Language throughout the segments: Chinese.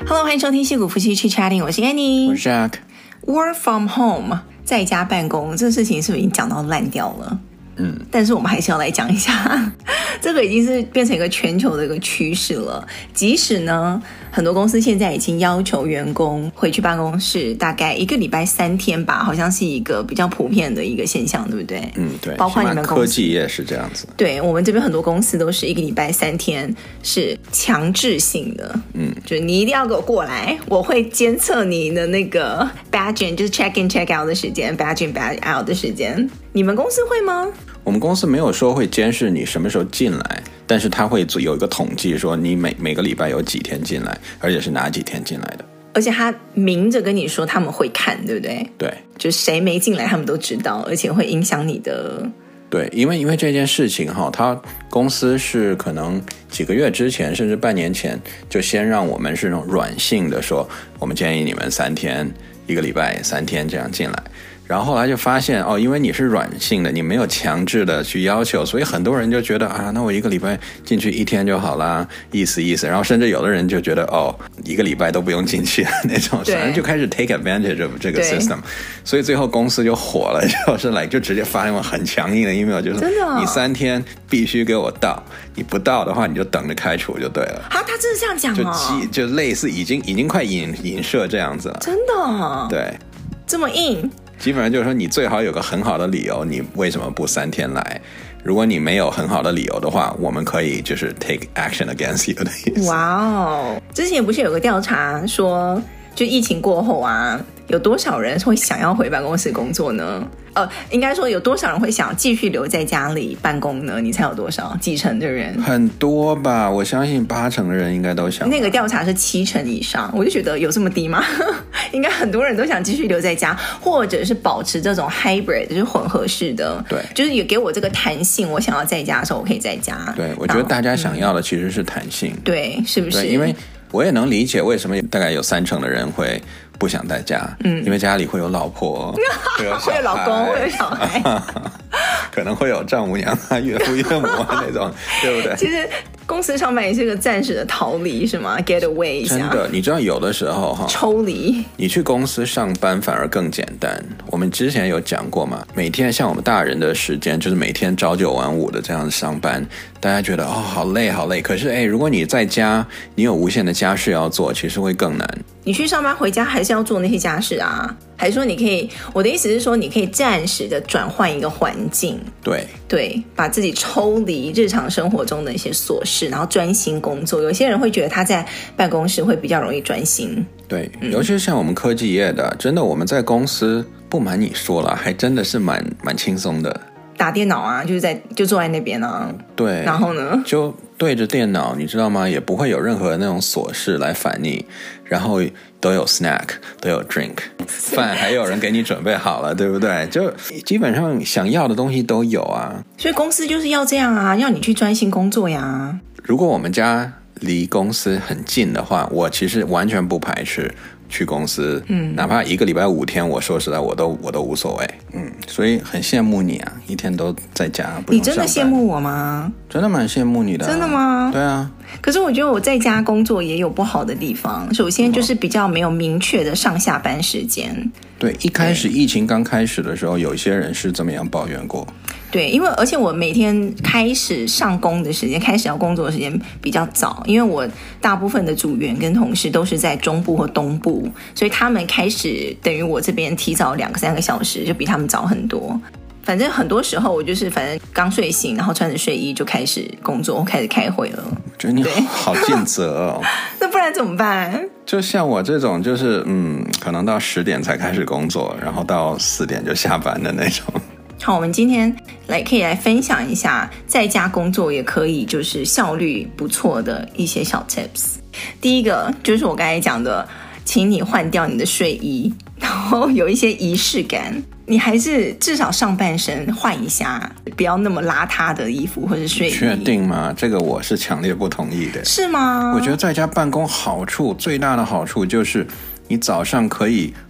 Hello， 欢迎收听矽谷夫妻去 Chatting， 我是 Annie， 我是 Jack。Work from home， 在家办公这事情是不是已经讲到烂掉了？但是我们还是要来讲一下，这个已经是变成一个全球的一个趋势了。即使呢，很多公司现在已经要求员工回去办公室，大概一个礼拜3天吧，好像是一个比较普遍的一个现象，对不对？ 对， 包括你们公司科技业是这样子。 对，我们这边很多公司都是一个礼拜3天是强制性的，就是你一定要给我过来，我会监测你的那个 badge in， 就是 check in check out 的时间 ，badge in badge out 的时间。你们公司会吗？ 我们公司没有说会监视你什么时候进来，但是他会有一个统计，说你每个礼拜有几天进来，而且是哪几天进来的。 而且他明着跟你说他们会看，对不对？ 对， 就谁没进来他们都知道，而且会影响你的。 对，因为这件事情他公司是可能几个月之前甚至半年前就先让我们是那种软性的说，我们建议你们3天，一个礼拜3天这样进来。然后后来就发现因为你是软性的，你没有强制的去要求，所以很多人就觉得那我一个礼拜进去1天就好啦，意思。然后甚至有的人就觉得一个礼拜都不用进去那种，反正就开始 take advantage of 这个 system， 所以最后公司就火了，就直接发那种很强硬的 email， 就是你3天必须给我到，你不到的话你就等着开除就对了。 他真的这样讲就类似已经快影射这样子了。 真的？ 对， 这么硬。 基本上就是说你最好有个很好的理由，你为什么不3天来？如果你没有很好的理由的话，我们可以就是 take action against you 的意思。 哇哦，之前不是有个调查说，就疫情过后有多少人会想要回办公室工作呢？应该说有多少人会想继续留在家里办公呢？你猜有多少？几成的人？ 很多吧，我相信80%的人应该都想。 那个调查是70%以上，我就觉得有这么低吗？应该很多人都想继续留在家，或者是保持这种 hybrid， 就是混合式的。 对， 就是也给我这个弹性，我想要在家的时候我可以在家。 对，我觉得大家想要的其实是弹性。 对，是不是？ 对，因为我也能理解为什么大概有30%的人会不想在家，因为家里会有老婆，会有老公，会有小孩， 可能会有丈母娘岳父岳母那种，对不对？ 其实公司上班也是个暂时的逃离，是吗 ？get away 一下。 真的，你知道有的时候抽离， 你去公司上班反而更简单。我们之前有讲过嘛，每天像我们大人的时间，就是每天朝9晚5的这样上班，大家觉得好累好累。可是如果你在家，你有无限的家事要做，其实会更难。 你去上班回家还是要做那些家事啊？还是说你可以，我的意思是说，你可以暂时的转换一个环境，对，把自己抽离日常生活中的一些琐事，然后专心工作。有些人会觉得他在办公室会比较容易专心。 对，尤其是像我们科技业的，真的我们在公司，不瞒你说了，还真的是蛮轻松的。 打电脑就坐在那边啊。 对， 然后呢， 就对着电脑，你知道吗？也不会有任何那种琐事来烦你，然后都有 snack， 都有 drink， 饭还有人给你准备好了，对不对？就基本上想要的东西都有啊。所以公司就是要这样啊，要你去专心工作呀。 如果我们家离公司很近的话，我其实完全不排斥去公司，哪怕一个礼拜5天，我说实在我都无所谓，所以很羡慕你啊，一天都在家不用上班。 你真的羡慕我吗？ 真的蛮羡慕你的真的吗？ 对啊。 可是我觉得我在家工作也有不好的地方，首先就是比较没有明确的上下班时间。 对，一开始疫情刚开始的时候，有一些人是这么样抱怨过。 对，因为而且我每天开始上工的时间，开始要工作的时间比较早，因为我大部分的组员跟同事都是在中部或东部，所以他们开始等于我这边提早2个3个小时，就比他们早很多。反正很多时候我就是反正刚睡醒，然后穿着睡衣就开始工作，开始开会了。 觉得你好尽责哦。 那不然怎么办？ 就像我这种就是可能到10点才开始工作，然后到4点就下班的那种。 好，我们今天可以来分享一下在家工作也可以就是效率不错的一些小 tips。 第一个就是我刚才讲的，请你换掉你的睡衣，然后有一些仪式感，你还是至少上半身换一下，不要那么邋遢的衣服或者睡衣。 确定吗？这个我是强烈不同意的。 是吗？ 我觉得在家办公最大的好处就是你早上可以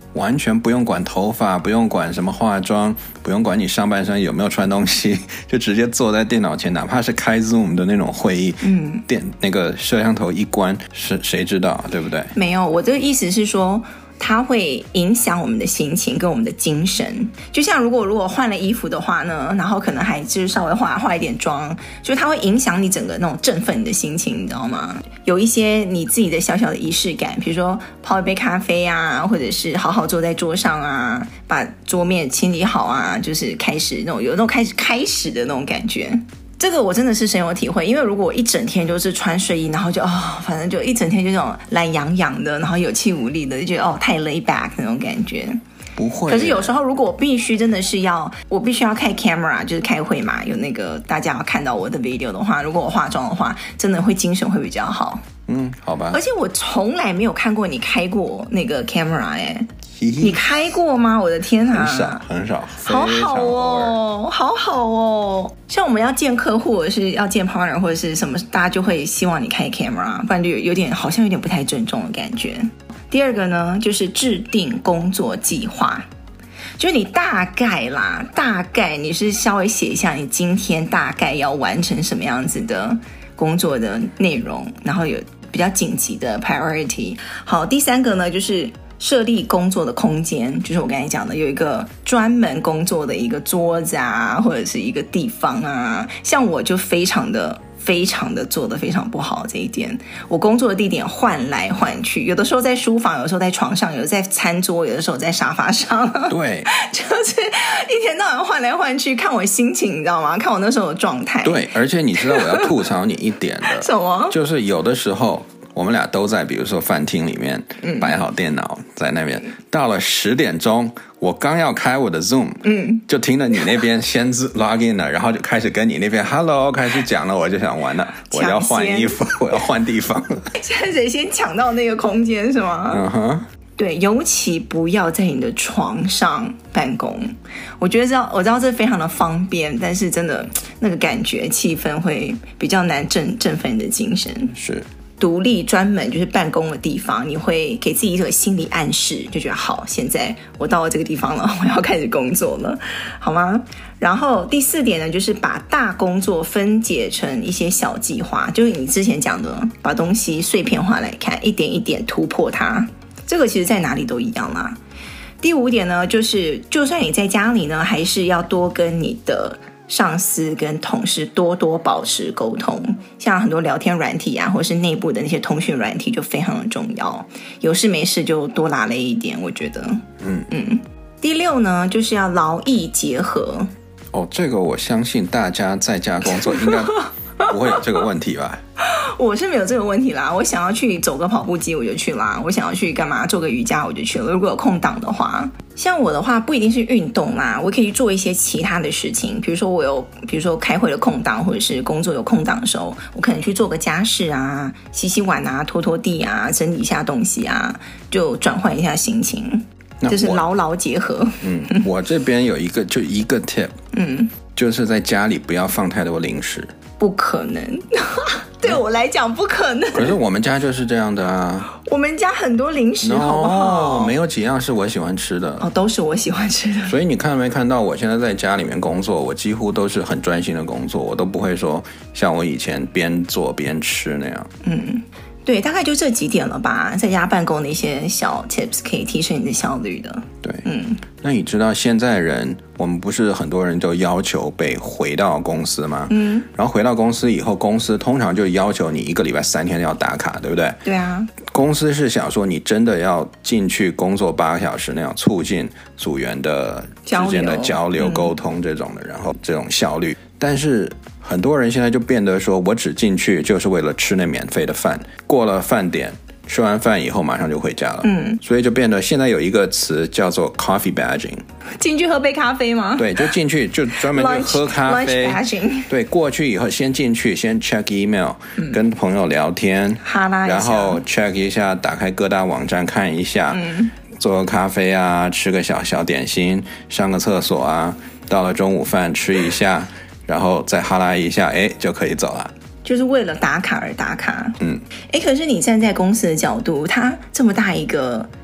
完全不用管头发，不用管什么化妆，不用管你上半身有没有穿东西，就直接坐在电脑前，哪怕是开 Zoom 的那种会议，那个摄像头一关，谁知道，对不对？ 没有，我这个意思是说它会影响我们的心情跟我们的精神。就像如果换了衣服的话呢，然后可能还就是稍微化一点妆，就它会影响你整个那种振奋你的心情，你知道吗？有一些你自己的小小的仪式感，比如说泡一杯咖啡啊，或者是好好坐在桌上啊，把桌面清理好啊，就是开始那种有那种开始的那种感觉。这个我真的是深有体会，因为如果我一整天就是穿睡衣，然后就反正就一整天就那种懒洋洋的，然后有气无力的，就觉得太 lay back 那种感觉。 不会。 可是有时候如果我必须要开 camera， 就是开会嘛，有那个大家要看到我的 video 的话，如果我化妆的话，真的会精神会比较好。 好吧。 而且我从来没有看过你开过那个 camera 你开过吗？我的天啊， 很少， 好好哦，好好哦。像我们要见客户或者是要见 partner 或者是什么，大家就会希望你开 camera， 不然就好像有点不太尊重的感觉。第二个呢，就是制定工作计划，就是你大概你是稍微写一下你今天大概要完成什么样子的工作的内容，然后有比较紧急的 priority。 好，第三个呢，就是设立工作的空间，就是我刚才讲的有一个专门工作的一个桌子啊，或者是一个地方啊。像我就非常的做得非常不好这一点，我工作的地点换来换去，有的时候在书房，有的时候在床上，有的在餐桌，有的时候在沙发上。 对， 就是一天到晚换来换去，看我心情，你知道吗？看我那时候的状态。 对，而且你知道我要吐槽你一点的什么？ 就是有的时候我们俩都在比如说饭厅里面摆好电脑在那边，到了10点钟我刚要开我的 Zoom， 就听了你那边先log in 了，然后就开始跟你那边 hello 开始讲了，我就想完了，我要换衣服，我要换地方了。 现在谁先抢到那个空间是吗？对，尤其不要在你的床上办公。我知道这非常的方便，但是真的那个感觉气氛会比较难振奋你的精神。 是独立专门就是办公的地方，你会给自己一个心理暗示，就觉得好，现在我到了这个地方了，我要开始工作了，好吗？然后第4点呢，就是把大工作分解成一些小计划，就是你之前讲的，把东西碎片化来看，一点一点突破它。这个其实在哪里都一样啦。第5点呢，就是就算你在家里呢，还是要多跟你的上司跟同事多保持沟通，像很多聊天软体啊，或是内部的那些通讯软体就非常的重要，有事没事就多拉了一点，我觉得。第6呢，就是要劳逸结合。 这个我相信大家在家工作应该不会有这个问题吧？ 我是没有这个问题啦，我想要去走个跑步机我就去啦，我想要去干嘛做个瑜伽我就去了，如果有空档的话。像我的话不一定是运动啦，我可以做一些其他的事情，比如说开会的空档，或者是工作有空档的时候，我可能去做个家事啊，洗碗啊，拖地啊，整理一下东西啊，就转换一下心情，就是劳结合。 我这边有一个 tip， 就是在家里不要放太多零食。 不可能对我来讲不可能。 可是我们家就是这样的啊， 我们家很多零食好不好？ 没有几样是我喜欢吃的。 都是我喜欢吃的。 所以你看没看到我现在在家里面工作，我几乎都是很专心的工作，我都不会说像我以前边做边吃那样。 对，大概就这几点了吧，在家办公的一些小 tips 可以提升你的效率的。 对，那你知道现在人，我们不是很多人都要求被回到公司吗？然后回到公司以后，公司通常就要求你1个礼拜3天要打卡，对不对？ 对啊。 公司是想说你真的要进去工作8个小时那样，促进组员的之间的交流沟通这种的，然后这种效率。但是很多人现在就变得说，我只进去就是为了吃那免费的饭，过了饭点，吃完饭以后马上就回家了。所以就变得现在有一个词叫做 coffee badging， 进去喝杯咖啡吗？ 对，就进去就专门就喝咖啡。对，过去以后先进去先 check email，跟朋友聊天，然后 check 一下，打开各大网站看一下，做个咖啡啊，吃个小点心，上个厕所啊，到了中午饭吃一下，然后再哈拉一下，就可以走了。 就是为了打卡而打卡。可是你站在公司的角度，它这么大一个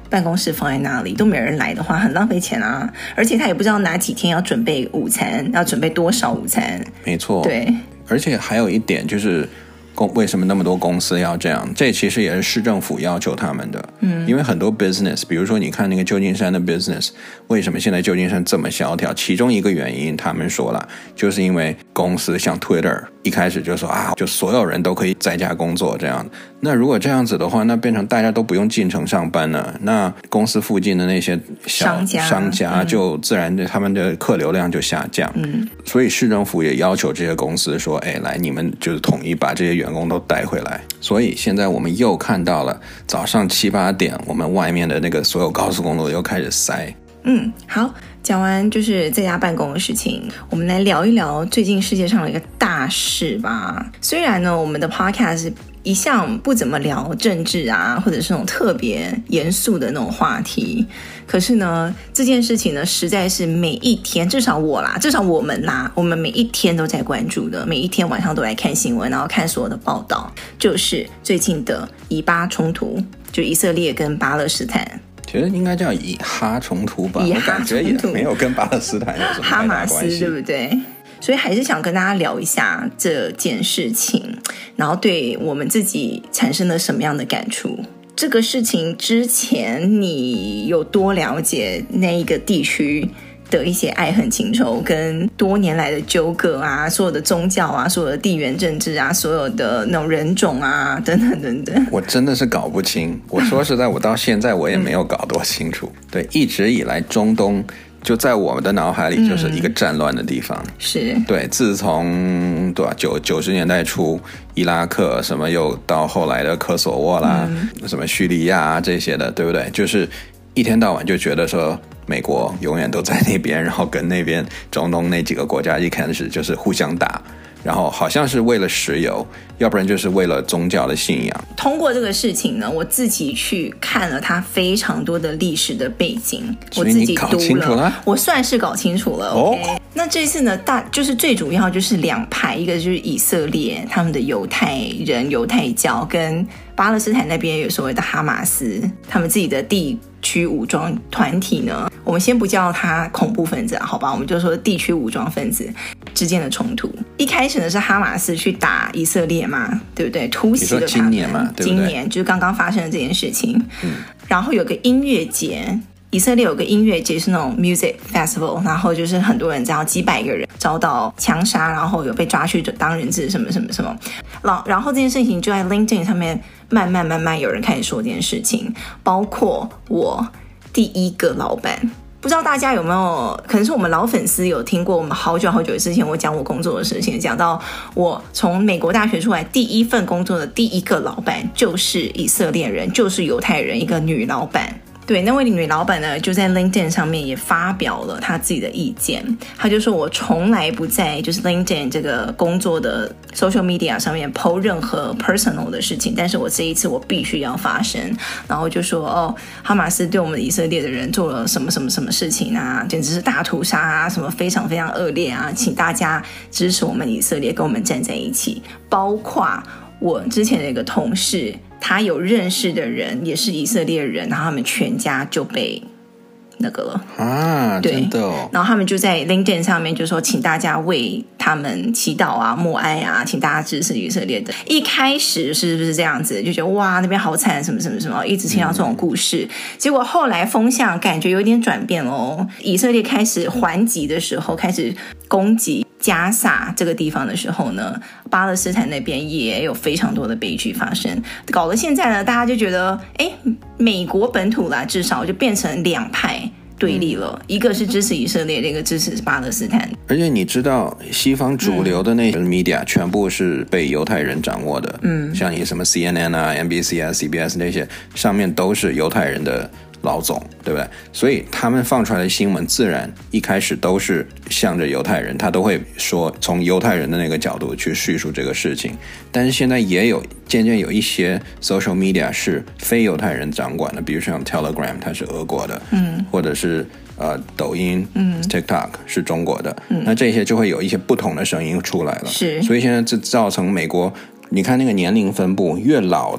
办公室放在那里都没人来的话，很浪费钱啊。而且他也不知道哪几天要准备午餐，要准备多少午餐。 没错， 对。 而且还有一点就是为什么那么多公司要这样，这其实也是市政府要求他们的。因为很多 business， 比如说你看那个旧金山的 business， 为什么现在旧金山这么萧条，其中一个原因他们说了，就是因为公司像 Twitter 一开始就说就所有人都可以在家工作这样。那如果这样子的话，那变成大家都不用进城上班了，那公司附近的那些商家就自然他们的客流量就下降。所以市政府也要求这些公司说，来你们就是统一把这些员工都带回来。所以现在我们又看到了早上7、8点，我们外面的那个所有高速公路又开始塞。 好，讲完就是在家办公的事情，我们来聊一聊最近世界上的一个大事吧。虽然呢，我们的 podcast 一向不怎么聊政治啊，或者是那种特别严肃的那种话题，可是呢，这件事情呢，实在是每一天，至少我们啦，我们每一天都在关注的，每一天晚上都来看新闻，然后看所有的报道，就是最近的以巴冲突，就以色列跟巴勒斯坦。 其实应该叫以哈冲突吧，我感觉也没有跟巴勒斯坦有什么太大关系， 哈马斯对不对？所以还是想跟大家聊一下这件事情，然后对我们自己产生了什么样的感触。这个事情之前你有多了解那一个地区的一些爱恨情仇跟多年来的纠葛啊，所有的宗教啊，所有的地缘政治啊，所有的那种人种啊，等等等等， 我真的是搞不清。我说实在，我到现在我也没有搞多清楚。对，一直以来中东就在我们的脑海里就是一个战乱的地方。 是对，自从90年代初伊拉克什么，又到后来的科索沃啦，什么叙利亚啊这些的，对不对？就是一天到晚就觉得说美国永远都在那边，然后跟那边中东那几个国家一开始就是互相打，然后好像是为了石油，要不然就是为了宗教的信仰。 通过这个事情呢，我自己去看了它非常多的历史的背景，我自己读了，我算是搞清楚了。OK，那这次呢，就是最主要就是两派，一个就是以色列他们的犹太人犹太教，跟巴勒斯坦那边有所谓的哈马斯，他们自己的地区武装团体呢，我们先不叫他恐怖分子好吧，我们就说地区武装分子之间的冲突。一开始呢是哈马斯去打以色列嘛，对不对？突袭了他们。 今年嘛，对不对？ 今年就是刚刚发生的这件事情。然后有个音乐节，以色列有个音乐节是那种 music festival， 然后就是很多人这样几百个人遭到枪杀，然后有被抓去当人质什么什么什么。然后这件事情就在 LinkedIn 上面慢慢有人开始说这件事情，包括我第一个老板。不知道大家有没有，可能是我们老粉丝有听过我们好久之前我讲我工作的事情，讲到我从美国大学出来第一份工作的第一个老板就是以色列人，就是犹太人，一个女老板。对，那位女老板呢，就在 LinkedIn 上面也发表了她自己的意见。她就说我从来不在就是 LinkedIn 这个工作的 social media 上面 po 任何 personal 的事情，但是我这一次我必须要发声。然后就说哈马斯对我们以色列的人做了什么事情啊，简直是大屠杀啊，什么非常非常恶劣啊，请大家支持我们以色列，跟我们站在一起。包括我之前的一个同事，他有认识的人也是以色列人，然后他们全家就被那个了啊， 对， 真的哦。 然后他们就在 LinkedIn 上面就说，请大家为他们祈祷啊、默哀啊，请大家支持以色列的。一开始是不是这样子，就觉得哇那边好惨，什么什么什么，一直听到这种故事。结果后来风向感觉有点转变哦，以色列开始还击的时候，开始攻击加萨这个地方的时候呢，巴勒斯坦那边也有非常多的悲剧发生，搞得现在呢，大家就觉得美国本土啦，至少就变成两派对立了，一个是支持以色列，一个支持巴勒斯坦。 而且你知道西方主流的那些 media 全部是被犹太人掌握的，像你什么 CNN 啊 NBC 啊 CBS 那些上面都是犹太人的老总，对不对？所以他们放出来的新闻自然一开始都是向着犹太人，他都会说从犹太人的那个角度去叙述这个事情。但是现在也有渐渐有一些 social media 是非犹太人掌管的，比如像 Telegram 它是俄国的，或者是抖音TikTok 是中国的，那这些就会有一些不同的声音出来了。 是， 所以现在这造成美国，你看那个年龄分布越老的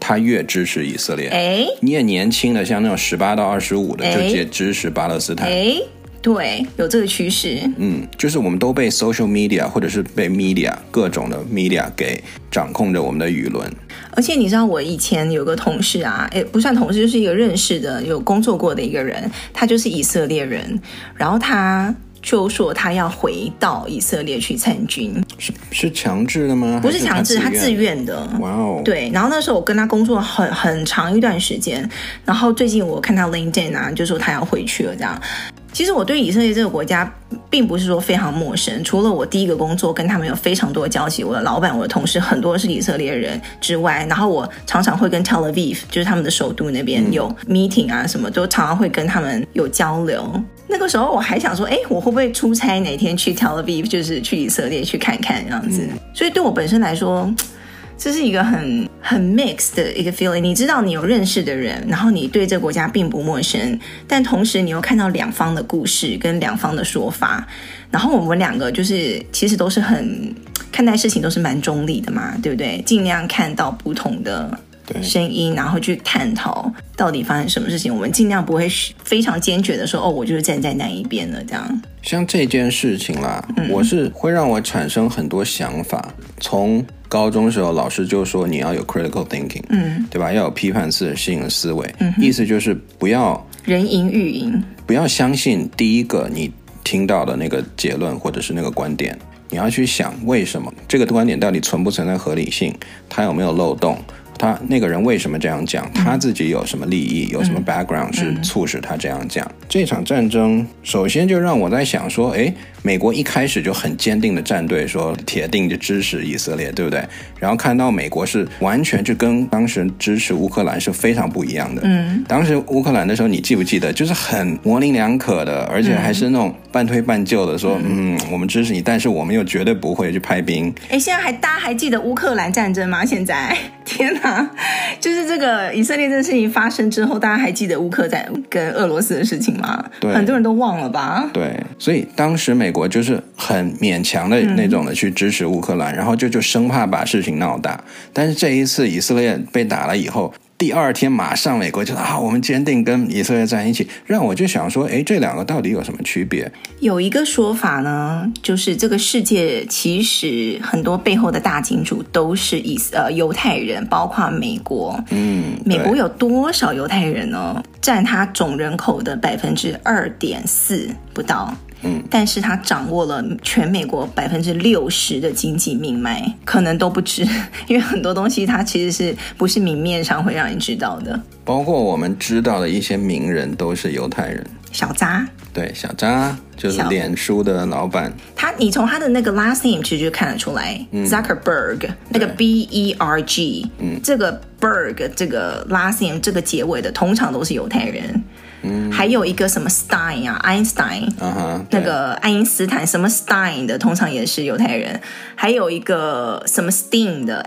他越支持以色列。越年轻的像那种18到25的就直接支持巴勒斯坦。 对，有这个趋势。 就是我们都被 social media 或者是被 media 各种的 media 给掌控着我们的舆论。 而且你知道我以前有个同事啊，不算同事，就是一个认识的有工作过的一个人，他就是以色列人，然后他就说他要回到以色列去参军。 是强制的吗？ 不是强制，他自愿的。 哇哦！ 对，然后那时候我跟他工作很长一段时间，然后最近我看他 LinkedIn 啊，就说他要回去了这样。其实我对以色列这个国家并不是说非常陌生，除了我第一个工作跟他们有非常多的交集，我的老板我的同事很多是以色列人之外，然后我常常会跟 Tel Aviv 就是他们的首都那边有 meeting 啊，什么都常常会跟他们有交流。那个时候我还想说我会不会出差哪天去 Tel Aviv， 就是去以色列去看看这样子。所以对我本身来说，这是一个很 mixed 的一个 feeling。 你知道你有认识的人，然后你对这个国家并不陌生，但同时你又看到两方的故事跟两方的说法，然后我们两个就是其实都是很看待事情都是蛮中立的嘛，对不对？尽量看到不同的声音，然后去探讨到底发生什么事情，我们尽量不会非常坚决的说我就是站在哪一边了这样。 像这件事情啦，我是会让我产生很多想法。从高中的时候老师就说你要有 critical thinking，对吧？要有批判性的思维，意思就是不要人云亦云， 不要相信第一个你听到的那个结论或者是那个观点，你要去想为什么这个观点到底存不存在合理性，它有没有漏洞，他那个人为什么这样讲，他自己有什么利益，有什么 background 是促使他这样讲。这场战争首先就让我在想说，美国一开始就很坚定的站队，说铁定就支持以色列，对不对？然后看到美国是完全就跟当时支持乌克兰是非常不一样的。当时乌克兰的时候你记不记得，就是很模棱两可的，而且还是那种半推半就的说，我们支持你，但是我们又绝对不会去派兵。 现在大家还记得乌克兰战争吗？现在天哪，就是这个以色列这个事情发生之后，大家还记得乌克兰跟俄罗斯的事情吗？对，很多人都忘了吧？ 对，所以当时美国就是很勉强的那种的去支持乌克兰，然后就生怕把事情闹大。但是这一次以色列被打了以后，第二天马上美国就我们坚定跟以色列在一起，让我就想说，这两个到底有什么区别？ 有一个说法呢，就是这个世界其实很多背后的大金主都是犹太人，包括美国。美国有多少犹太人呢？占他总人口的 2.4% 不到。但是他掌握了全美国 60% 的经济命脉，可能都不止，因为很多东西它其实是不是明面上会让你知道的。 包括我们知道的一些名人都是犹太人。 小扎， 对，小扎就是脸书的老板。 你从他的那个 last name 其实就看得出来，Zuckerberg 那个 BERG，这个 Berg 这个 last name 这个结尾的通常都是犹太人。还有一个什么 Stein 啊 Einstein，那个爱因斯坦什么 Stein 的通常也是犹太人。还有一个什么 Stein 的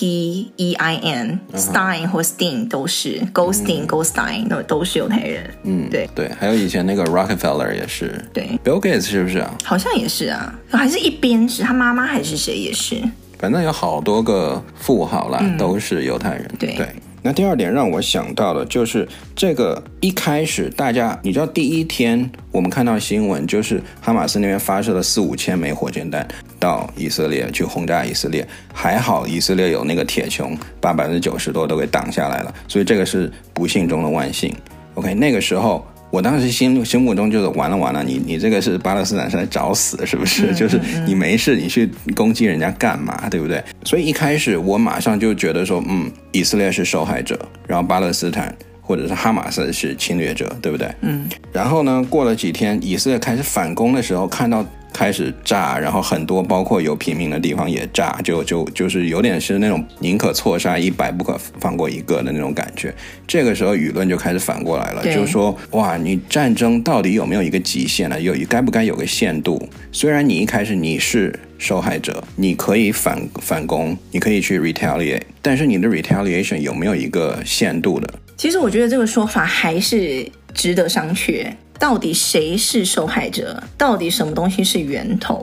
STEIN Stein 或 Stein 都是 Goldstein 都是犹太人。对， 还有以前那个 Rockefeller 也是。对， Bill Gates 是不是啊？ 好像也是啊，还是一边是他妈妈还是谁也是， 反正有好多个富豪啦，都是犹太人。对。那第二点让我想到的就是这个一开始大家你知道第一天我们看到新闻就是哈马斯那边发射了4-5千枚火箭弹到以色列去轰炸以色列，还好以色列有那个铁穹把90%多都给挡下来了，所以这个是不幸中的万幸。 OK， 那个时候我当时心目中就是完了，你这个是巴勒斯坦是来找死是不是？就是你没事你去攻击人家干嘛，对不对？所以一开始我马上就觉得说以色列是受害者，然后巴勒斯坦或者是哈马斯是侵略者，对不对？然后呢过了几天以色列开始反攻的时候，看到开始炸，然后很多包括有平民的地方也炸，就是有点是那种宁可错杀100不可放过一个的那种感觉。这个时候舆论就开始反过来了，就是说哇，你战争到底有没有一个极限呢？该不该有个限度？虽然你一开始你是受害者，你可以反攻，你可以去 retaliate， 但是你的 retaliation 有没有一个限度的？ 其实我觉得这个说法还是值得商榷，到底谁是受害者？到底什么东西是源头？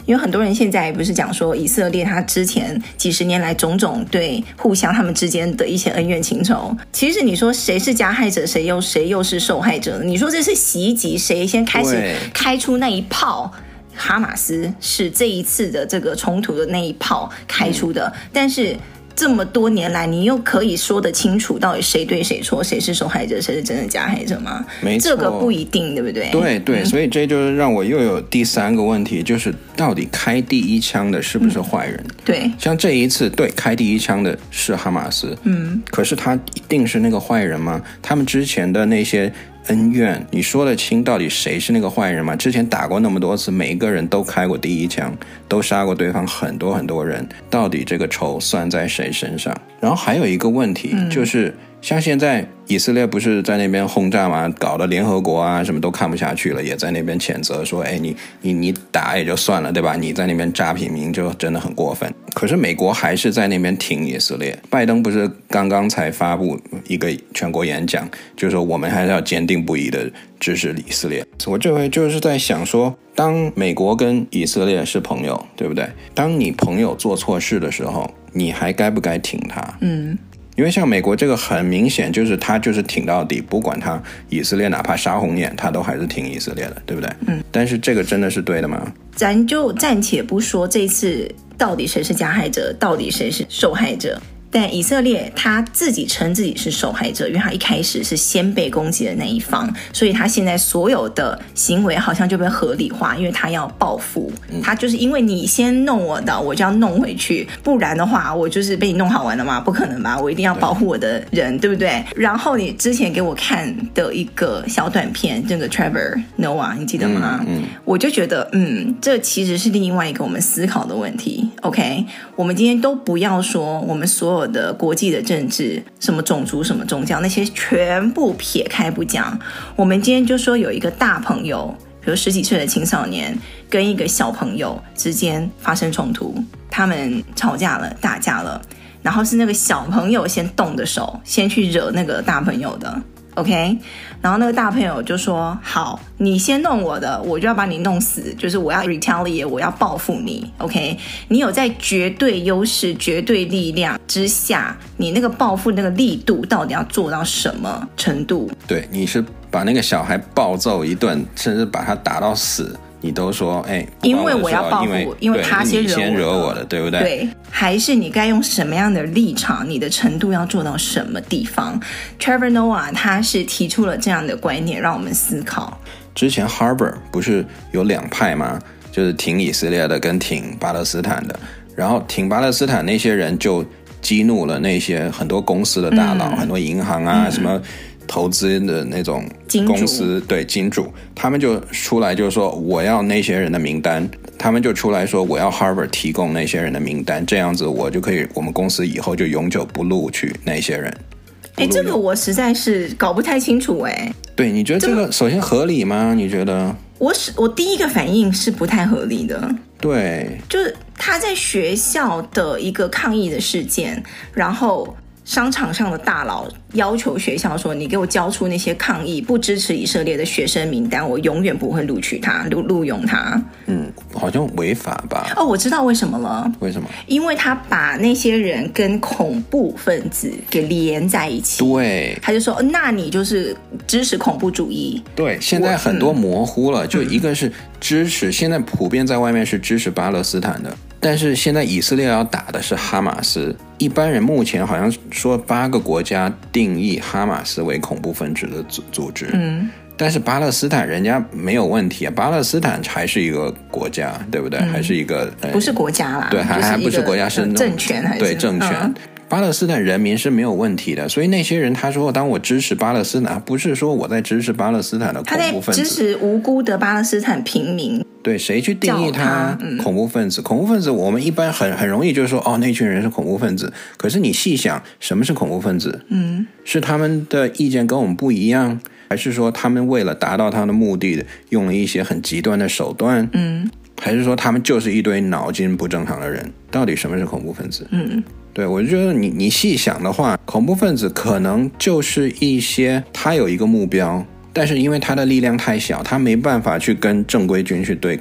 因为很多人现在不是讲说以色列他之前几十年来种种对互相他们之间的一些恩怨情仇，其实你说谁是加害者，谁又是受害者，你说这是袭击，谁先开始开出那一炮？哈马斯是这一次的这个冲突的那一炮开出的，但是这么多年来，你又可以说得清楚到底谁对谁错，谁是受害者，谁是真的加害者吗？ 没错， 这个不一定，对不对？ 对，所以这就是让我又有第三个问题，就是到底开第一枪的是不是坏人？ 对， 像这一次，对，开第一枪的是哈马斯，可是他一定是那个坏人吗？他们之前的那些恩怨，你说得清到底谁是那个坏人吗？之前打过那么多次，每一个人都开过第一枪，都杀过对方很多人，到底这个仇算在谁身上？然后还有一个问题，就是像现在以色列不是在那边轰炸吗？搞得联合国啊什么都看不下去了，也在那边谴责说，哎，你打也就算了，对吧？你在那边炸平民就真的很过分。可是美国还是在那边挺以色列。拜登不是刚刚才发布一个全国演讲，就是说我们还是要坚定不移的支持以色列。我这回就是在想说，当美国跟以色列是朋友，对不对？当你朋友做错事的时候，你还该不该挺他？因为像美国这个很明显就是他就是挺到底，不管他以色列哪怕杀红眼，他都还是挺以色列的，对不对？但是这个真的是对的吗？ 咱就暂且不说这次到底谁是加害者，到底谁是受害者，但以色列他自己称自己是受害者，因为他一开始是先被攻击的那一方，所以他现在所有的行为好像就被合理化，因为他要报复，他就是因为你先弄我的，我就要弄回去，不然的话我就是被你弄好玩了吗？不可能吧，我一定要保护我的人， 对不对？然后你之前给我看的一个小短片，这个 Trevor Noah 你记得吗？我就觉得这其实是另外一个我们思考的问题。 OK， 我们今天都不要说我们所有的国际的政治，什么种族什么宗教，那些全部撇开不讲，我们今天就说有一个大朋友，比如10几岁的青少年跟一个小朋友之间发生冲突，他们吵架了，打架了，然后是那个小朋友先动的手，先去惹那个大朋友的 OK， 然后那个大朋友就说好，你先弄我的，我就要把你弄死，就是我要 retaliate， 我要报复你 OK， 你有在绝对优势绝对力量之下，你那个报复那个力度到底要做到什么程度？ 对，你是把那个小孩暴揍一顿，甚至把他打到死，你都说因为我要报复，因为他先惹我的，对不对？ 对，还是你该用什么样的立场，你的程度要做到什么地方？ Trevor Noah 他是提出了这样的观念让我们思考。 之前 Harvard 不是有两派吗？就是挺以色列的跟挺巴勒斯坦的，然后挺巴勒斯坦那些人就激怒了那些很多公司的大佬，很多银行啊什么投资的那种公司，对，金主，他们就出来就说我要那些人的名单，他们就出来说我要 Harvard 提供那些人的名单，这样子我就可以，我们公司以后就永久不录取那些人。 这个我实在是搞不太清楚对，你觉得这个首先合理吗？你觉得？ 我第一个反应是不太合理的。 对， 就是他在学校的一个抗议的事件，然后商场上的大佬要求学校说，你给我交出那些抗议不支持以色列的学生名单，我永远不会录取他，录用他。 好像违法吧？ 我知道为什么了。 为什么？ 因为他把那些人跟恐怖分子给连在一起。 对， 他就说那你就是支持恐怖主义。 对，现在很多模糊了，就一个是支持，现在普遍在外面是支持巴勒斯坦的，但是现在以色列要打的是哈马斯。一般人目前好像说8个国家定义哈马斯为恐怖分子的组织，但是巴勒斯坦人家没有问题啊，巴勒斯坦还是一个国家，对不对？还是一个不是国家啦， 对，还不是国家，是政权，还是对政权。巴勒斯坦人民是没有问题的，所以那些人他说当我支持巴勒斯坦，不是说我在支持巴勒斯坦的恐怖分子， 他在支持无辜的巴勒斯坦平民。 对，谁去定义他恐怖分子？恐怖分子我们一般很容易就是说那群人是恐怖分子，可是你细想什么是恐怖分子？是他们的意见跟我们不一样，还是说他们为了达到他们的目的用了一些很极端的手段？还是说他们就是一堆脑筋不正常的人？到底什么是恐怖分子？对，我觉得你细想的话，恐怖分子可能就是一些他有一个目标，但是因为他的力量太小，他没办法去跟正规军去对抗，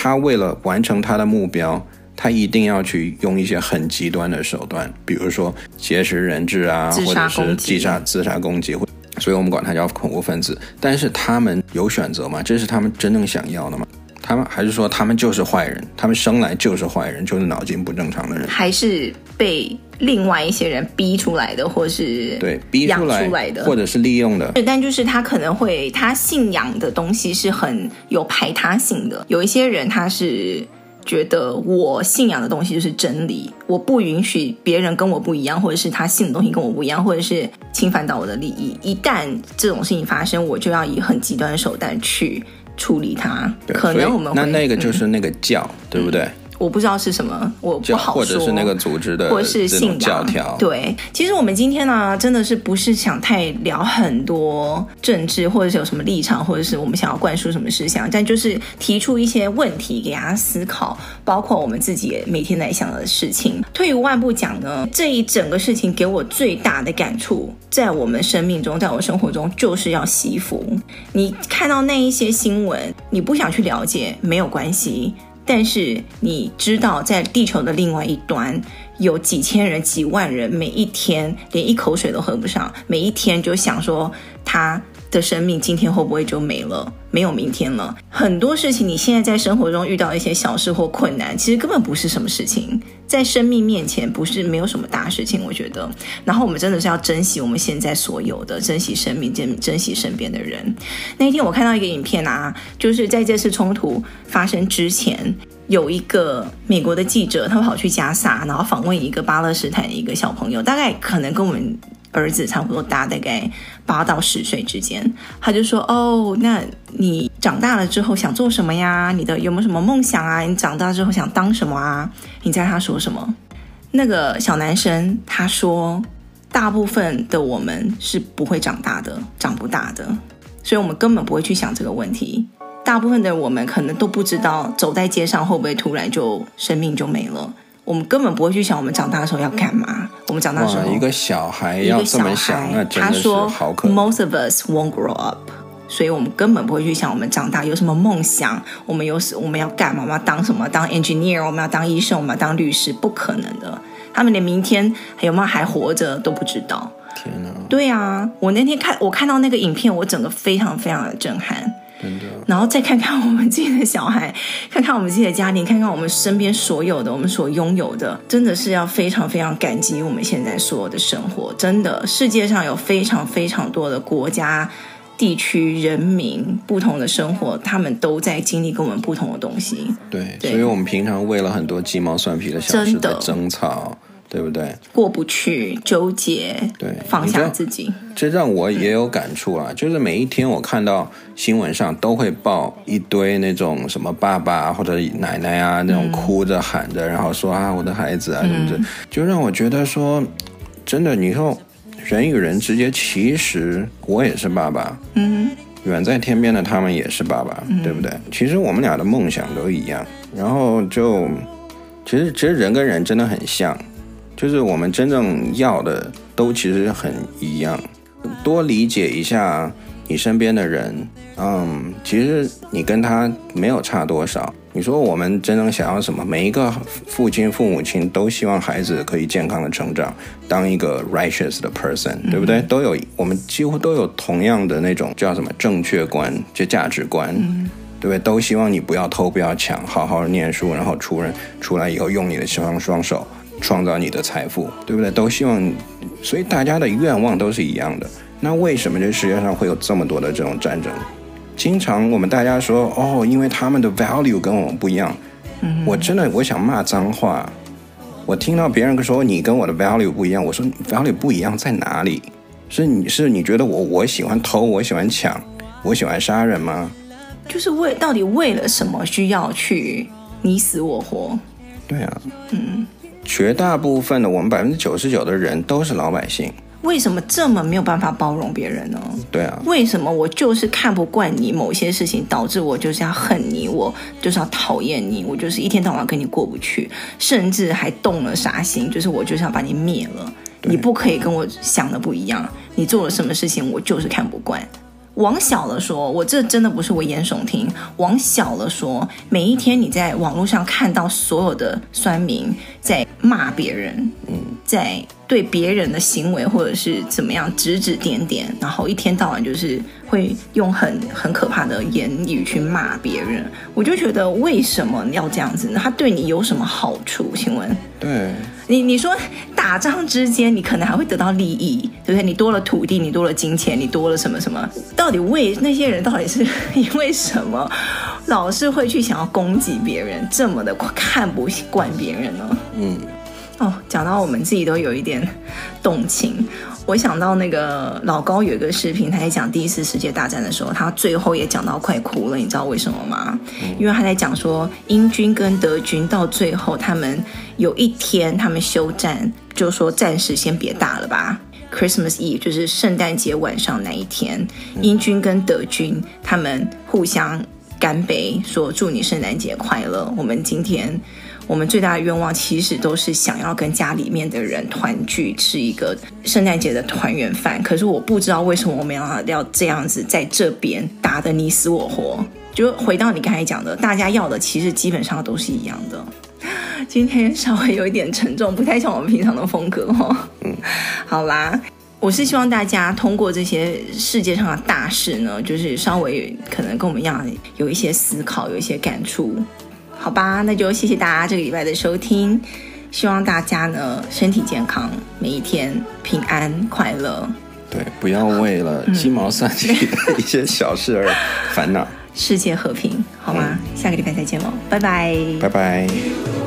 他为了完成他的目标，他一定要去用一些很极端的手段，比如说劫持人质啊，或者是自杀攻击，所以我们管他叫恐怖分子。但是他们有选择吗？这是他们真正想要的吗？他们还是说他们就是坏人，他们生来就是坏人，就是脑筋不正常的人， 还是被另外一些人逼出来的，或是对逼出来的，或者是利用的。 但就是他可能会，他信仰的东西是很有排他性的。有一些人他是觉得我信仰的东西就是真理，我不允许别人跟我不一样，或者是他信的东西跟我不一样，或者是侵犯到我的利益。一旦这种事情发生，我就要以很极端的手段去处理它。可能我们会那个就是那个教，对不对？ 我不知道是什么，我不好说， 或者是那个组织的， 或者是信仰教条。 对，其实我们今天呢，真的是不是想太聊很多政治，或者是有什么立场，或者是我们想要灌输什么思想，但就是提出一些问题给大家思考，包括我们自己每天在想的事情。退一万步讲呢，这一整个事情给我最大的感触，在我们生命中，在我生活中，就是要惜福。你看到那一些新闻，你不想去了解，没有关系。但是你知道在地球的另外一端有几千人几万人，每一天连一口水都喝不上，每一天就想说他的生命今天会不会就没了，没有明天了。很多事情你现在在生活中遇到一些小事或困难，其实根本不是什么事情，在生命面前不是没有什么大事情，我觉得。然后我们真的是要珍惜我们现在所有的，珍惜生命，珍惜身边的人。那一天我看到一个影片啊，就是在这次冲突发生之前，有一个美国的记者，他跑去加萨，然后访问一个巴勒斯坦的一个小朋友，大概可能跟我们儿子差不多大，大概8到10岁之间。他就说，哦，那你长大了之后想做什么呀？你的有没有什么梦想啊？你长大之后想当什么啊？你猜他说什么？那个小男生他说，大部分的我们是不会长大的，长不大的，所以我们根本不会去想这个问题。大部分的我们可能都不知道走在街上会不会突然就生命就没了，我们根本不会去想我们长大的时候要干嘛。我们长大的时候， 一个小孩要这么想，那真的是好可怕。他说 Most of us won't grow up， 所以我们根本不会去想我们长大有什么梦想，我们要干嘛，我们要当什么，当 engineer， 我们要当医生，我们要当律师，不可能的。他们连明天有没有还活着都不知道。 天哪！ 对啊，我那天我看到那个影片，我整个非常非常的震撼。然后再看看我们自己的小孩，看看我们自己的家庭，看看我们身边所有的我们所拥有的，真的是要非常非常感激我们现在所有的生活。真的，世界上有非常非常多的国家、地区、人民不同的生活，他们都在经历跟我们不同的东西。 对，所以我们平常为了很多鸡毛蒜皮的小事在争吵，对不对？ 过不去，纠结， 对， 放下自己。 这让我也有感触啊，就是每一天我看到新闻上都会报一堆那种什么爸爸或者奶奶啊，那种哭着喊着，然后说啊我的孩子啊什么的，就让我觉得说，真的，你说人与人之间，其实我也是爸爸，远在天边的他们也是爸爸，对不对？其实我们俩的梦想都一样，然后就其实人跟人真的很像。就是我们真正要的都其实很一样，多理解一下你身边的人，其实你跟他没有差多少。你说我们真正想要什么？每一个父母亲都希望孩子可以健康的成长，当一个 righteous 的 person， 对不对？我们几乎都有同样的那种叫什么正确观，就价值观，对不对？都希望你不要偷，不要抢，好好念书，然后出来以后用你的双手创造你的财富，对不对？都希望，所以大家的愿望都是一样的。那为什么这世界上会有这么多的这种战争？经常我们大家说，哦，因为他们的 value 跟我们不一样。我想骂脏话。我听到别人说你跟我的 value 不一样，我说 value 不一样在哪里？是你觉得我喜欢偷，我喜欢抢，我喜欢杀人吗？ 就是到底为了什么需要去你死我活？ 对啊，绝大部分的我们99%的人都是老百姓， 为什么这么没有办法包容别人呢？ 对啊， 为什么我就是看不惯你某些事情，导致我就是要恨你，我就是要讨厌你，我就是一天到晚跟你过不去，甚至还动了杀心，就是我就是要把你灭了。你不可以跟我想的不一样，你做了什么事情我就是看不惯， 往小了说，我这真的不是危言耸听，往小了说，每一天你在网络上看到所有的酸民在骂别人，在对别人的行为或者是怎么样指指点点，然后一天到晚就是会用很可怕的言语去骂别人，我就觉得为什么要这样子呢？他对你有什么好处？请问？ 对， 你说打仗之间你可能还会得到利益，对不对？你多了土地，你多了金钱，你多了什么什么，到底为那些人到底是因为什么老是会去想要攻击别人，这么的看不惯别人呢？讲到我们自己都有一点动情，我想到那个老高有一个视频，他在讲第一次世界大战的时候，他最后也讲到快哭了，你知道为什么吗？因为他在讲说英军跟德军到最后他们有一天他们休战，就说暂时先别打了吧， Christmas Eve 就是圣诞节晚上那一天，英军跟德军他们互相干杯，说祝你圣诞节快乐，我们最大的愿望其实都是想要跟家里面的人团聚，吃一个圣诞节的团圆饭，可是我不知道为什么我们要这样子在这边打得你死我活。就回到你刚才讲的，大家要的其实基本上都是一样的。今天稍微有一点沉重，不太像我们平常的风格好啦，我是希望大家通过这些世界上的大事呢，就是稍微可能跟我们一样有一些思考，有一些感触。好吧，那就谢谢大家这个礼拜的收听，希望大家呢身体健康，每一天平安快乐。 对，不要为了鸡毛蒜皮的一些小事而烦恼。 世界和平，好吗？下个礼拜再见喽，拜拜， 拜拜。